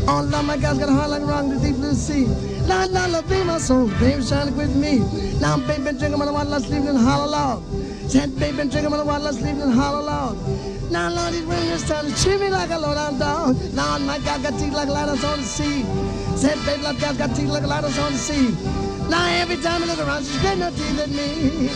All of my guys got a heart like a rock in the deep blue sea. La la la, be my soul, baby, shining with me. Now, baby, drinking my water, sleeping in the hollow log. Said, baby, drinking my water, sleeping in the hollow log. Now, Lord, these women just trying to chew me like a low-down dog. Now, my guy got teeth like lighters on the sea. Said, baby, like guys got teeth like lighters on the sea. Now, every time I look around, she's getting no teeth at me.